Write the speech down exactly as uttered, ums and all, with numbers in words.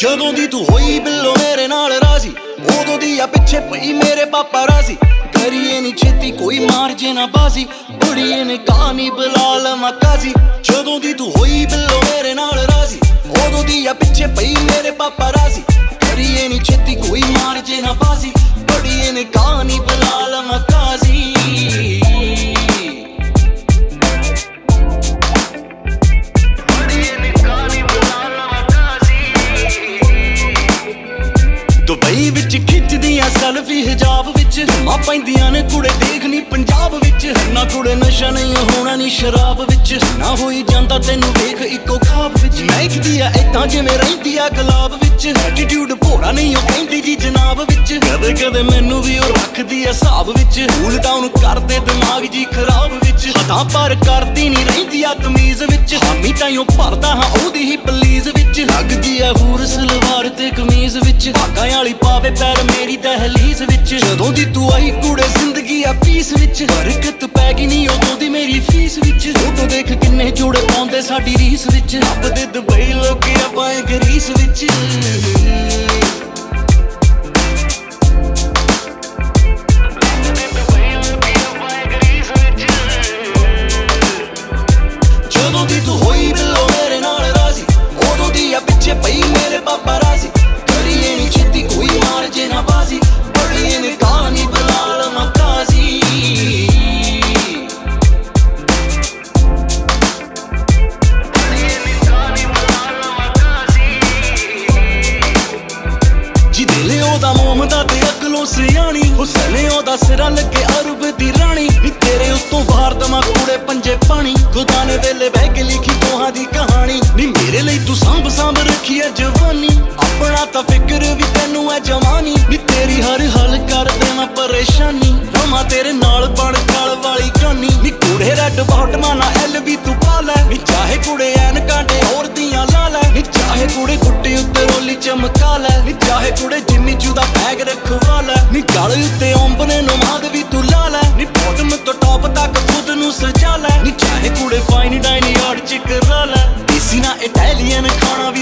ਜਦੋਂ ਦੀ ਤੂੰ ਹੋਈ ਬਿੱਲੋ ਮੇਰੇ ਨਾਲ ਰਾਜ਼ੀ, ਉਦੋਂ ਦੀ ਆ ਪਿੱਛੇ ਪਈ ਮੇਰੇ ਪਾਪਾ ਰਾਜ਼ੀ। ਕਰੀਏ ਨੀ ਛੇਤੀ ਕੋਈ ਮਾਰ ਜੇ ਨਾ ਬਾਜ਼ੀ, ਬੁੜੀਏ ਨੇ ਕਹਾਣੀ ਬੁਲਾ ਲਵਾਂ ਕਾਜ਼ੀ। ਜਦੋਂ ਦੀ ਤੂੰ ਹੋਈ ਬਿੱਲੋ ਮੇਰੇ ਨਾਲ ਰਾਜ਼ੀ, ਉਦੋਂ ਦੀ ਆ ਪਿੱਛੇ ਪਈ ਮੇਰੇ ਪਾਪਾ ਰਾਜ਼ੀ। ਕਰੀਏ ਨੀ ਛੇਤੀ ਕੋਈ ਮਾਰ ਜੇ ਨਾ ਬਾਜ਼ੀ, ਬੁੜੀਏ ਨੇ ਕਹਾਣੀ ਬੁਲਾ ਲਵਾਂ ਕਾਜ਼ੀ। ਦੁਬਈ ਵਿੱਚ ਖਿੱਚਦੀਆਂ ਸੈਲਫੀ ਹਿਜਾਬ ਵਿੱਚ, ਧੁੰਮਾਂ ਪੈਂਦੀਆਂ ਨੇ ਕੁੜੇ ਦੇਖ ਨੀ ਪੰਜਾਬ ਵਿੱਚ। ਨਾ ਕੁੜੇ ਨਸ਼ਾ ਨਹੀਂ ਹੋਣਾ ਨੀ ਸ਼ਰਾਬ ਵਿੱਚ, ਨਾ ਹੋਈ ਜਾਂਦਾ ਤੈਨੂੰ ਵੇਖ ਇੱਕੋ ਖਾਬ ਵਿੱਚ। ਮਹਿਕਦੀ ਆ ਏਦਾਂ ਜਿਵੇਂ ਰਹਿੰਦੀ ਆ ਗੁਲਾਬ ਵਿੱਚ, ਐਟੀਟਿਊਡ ਭੋਰਾ ਨਹੀਂ ਉਹ ਕਹਿੰਦੀ ਜੀ ਜਨਾਬ ਵਿੱਚ। ਕਦੇ ਕਦੇ ਮੈਨੂੰ ਵੀ ਉਹ ਰੱਖਦੀ ਆ ਹਿਸਾਬ ਵਿੱਚ, ਕੂਲ ਡਾਊਨ ਕਰਦੇ ਦਿਮਾਗ ਜੀ ਖਰਾਬ ਵਿੱਚ। ਹੱਥਾਂ ਪਰ ਕਰਦੀ ਨੀ ਰਹਿੰਦੀ ਆ ਤਮੀਜ਼ ਵਿੱਚ, ਹਾਮੀ ਤਾਈਓ ਭਰਦਾ ਹਾਂ ਉਹਦੀ ਹੀ ਪਲੀਜ਼ ਵਿੱਚ। ਲੱਗਦੀ ਆ ਹੂਰ ਸਲਵਾਰ ਤੇ ਕਮੀਜ਼ ਵਿੱਚ, ਭਾਗਾਂ ਵਾਲੀ ਪਾਵੇ ਪੈਰ ਮੇਰੀ ਦਹਲੀਜ਼ ਵਿੱਚ। ਜਦੋਂ ਦੀ ਤੂੰ ਆਈ ਕੁੜੇ ਜ਼ਿੰਦਗੀ ਆ ਪੀਸ ਵਿੱਚ, ਬਰਕਤ ਪੈ ਗਈ ਨੀ ਉਦੋਂ ਦੀ ਮੇਰੀ ਫੀਸ ਵਿੱਚ। ਫੋਟੋ ਦੇਖ ਕਿੰਨੇ ਜੋੜੇ ਪਾਉਂਦੇ ਸਾਡੀ ਰੀਸ ਵਿੱਚ, ਰੱਬ ਦੇ ਦੁਬਈ ਲੋਕੇ ਆਪਾਂ ਏ ਗਰੀਸ ਵਿੱਚ। ਜਦੋਂ ਦੀ ਤੂੰ ਹੋਈ ਬਿੱਲੋ ਮੇਰੇ ਨਾਲ ਰਾਜ਼ੀ, ਉਦੋਂ ਦੀ ਆ ਪਿੱਛੇ ਪਈ ਮੇਰੇ ਪਾਪਾ ਰਾਜ਼ੀ। ਕਰੀਏ ਨੀ ਛੇਤੀ ਕੋਈ ਮਾਰ ਜੇ ਨਾ ਬਾਜ਼ੀ, ਬੜੀਏ ਨੇ ਕਹਾਣੀ ਬੁਲਾ ਲਵਾਂ ਕਾਜ਼ੀ। ਜੀ ਦਿਲੇ ਉਹਦਾ ਮੋਮ ਦਾ ਤੇ ਅਕਲੋਂ ਸਿਆਣੀ, ਹੁਸਨੇ ਉਹਦਾ ਸਿਰਾ ਲੱਗੇ ਅਰਬ ਦੀ ਰਾਣੀ। ਨੀ ਤੇਰੇ ਉੱਤੋਂ ਵਾਰ ਦਮਾ ਕੂੜੇ ਪੰਜੇ ਪਾਣੀ, ਖੁਦਾ ਨੇ ਵੇਲੇ ਬਹਿ ਕੇ ਲਿਖੀ ਦੋਹਾਂ ਦੀ ਕਹਾਣੀ। ਨੀ ਮੇਰੇ ਲਈ ਤੂੰ ਸਾਂਭ ਸਾਂਭ ਰੱਖੀ ਐ ਜਵਾਨੀ, ਆਪਣਾ ਤਾਂ ਫਿਕਰ ਵੀ ਤੈਨੂੰ ਐ ਜਵਾਨੀ। ਨੀ ਤੇਰੀ ਹਰ ਹੱਲ ਕਰ ਦੇਵਾਂ ਪਰੇਸ਼ਾਨੀ, ਰਵਾਂ ਤੇਰੇ ਨਾਲ ਬਣ ਕਾਲ ਵਾਲੀ ਕਾਨੀ। ਨੀ ਕੂੜੇ ਰੈੱਡ ਬਾਟਮਾਂ ਨਾ ਐਲ ਵੀ ਤੂੰ ਪਾ ਲੈ, ਨੀ ਚਾਹੇ ਕੁੜੇ ਐਨਕਾਂ ਤੇ ਹੋਰ ਦੀਆਂ ਲਾ ਲੈ। ਨੀ ਚਾਹੇ ਕੁੜੇ ਗੁੱਟੇ ਉੱਤੇ ਰੋਲੀ ਚਮਕਾ ਲੈ, ਨੀ ਚਾਹੇ ਕੁੜੇ ਜਿੰਮੀ ਚੂ ਦਾ ਬੈਗ ਰਖਵਾ ਲੈ। ਨੀ ਗਲ ਉੱਤੇ ਓਂਬਨੇ ਨਮਾਦ ਵੀ ਤੂੰ ਲਾ ਲੈ, ਨੀ ਬੋਟਮ ਤੋਂ ਟੌਪ ਤੱਕ ਖੁਦ ਨੂੰ ਸਜਾ ਲੈ। ਨੀ ਚਾਹੇ ਕੁੜੇ ਫਾਈਨ ਡਾਈਨ ਯਾਰਡ ਚ ਕਰਾ ਲੈ, ਦੇਸੀ ਨਾ ਇਟਾਲੀਅਨ ਖਾਣਾ